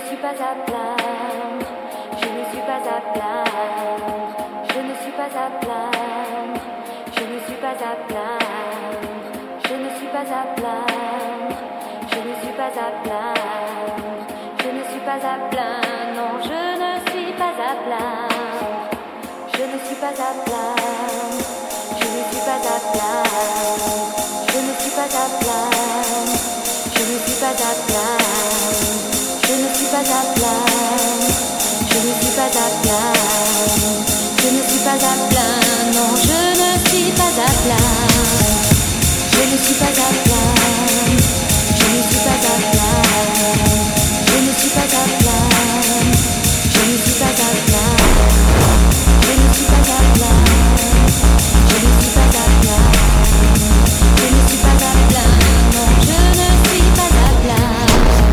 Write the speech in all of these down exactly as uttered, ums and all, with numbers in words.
suis pas à plaindre, je ne suis pas à plaindre, je ne suis pas à plaindre, je ne suis pas à plaindre, je ne suis pas à plaindre, je ne suis pas à plaindre, je ne suis pas à plaindre, non, je ne suis pas à plaindre, je ne suis pas à plaindre, je ne suis pas à plaindre, je ne suis pas à plaindre, je ne suis pas à plaindre. Je ne suis pas à plaindre, je ne suis pas à plaindre, je ne suis pas à plaindre, non, je ne suis pas à plaindre, je ne suis pas à plaindre, je ne suis pas à plaindre, je ne suis pas à plaindre, je ne suis pas à plaindre, je ne suis pas à plaindre, je ne suis pas à plaindre, je ne suis pas à plaindre, non, je ne suis pas à plaindre.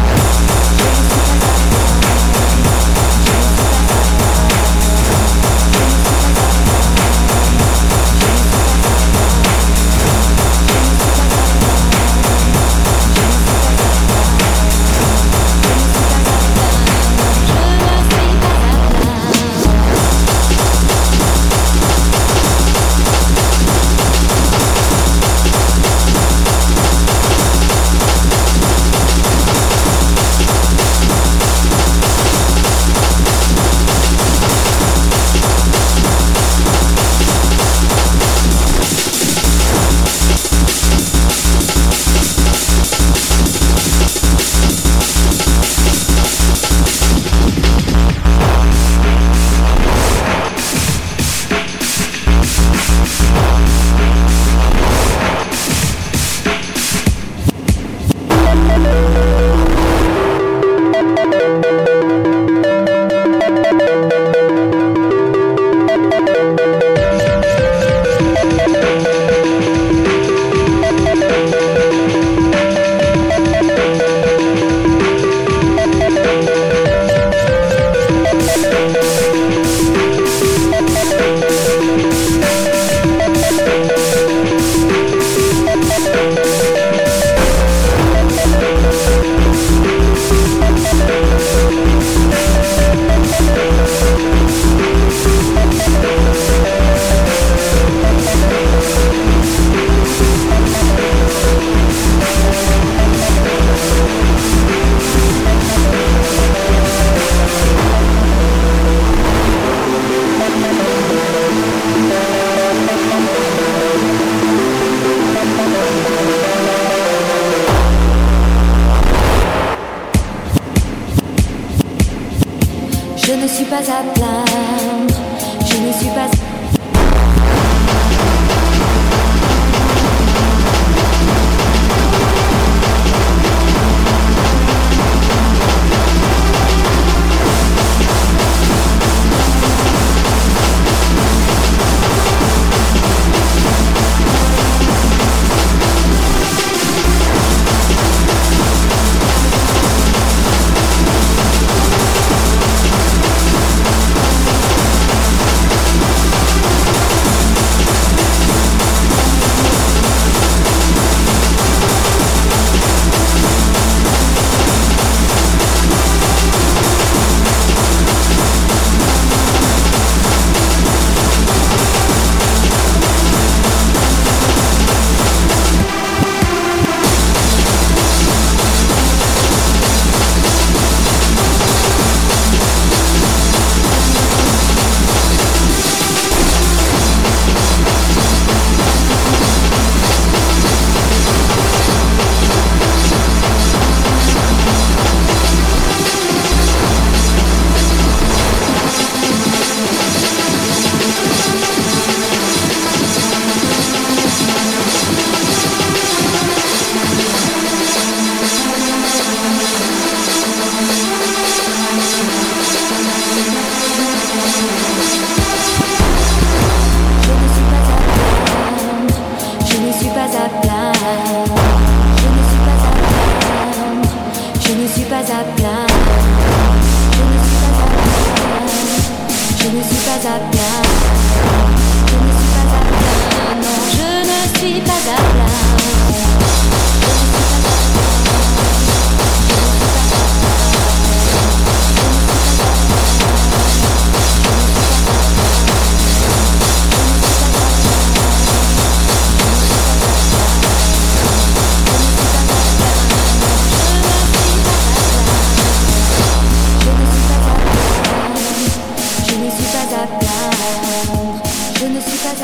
Je ne suis pas à plaindre, je ne suis pas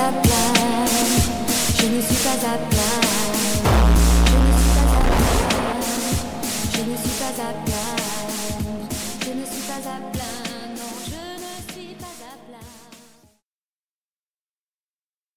à plaindre, je ne suis pas à plaindre.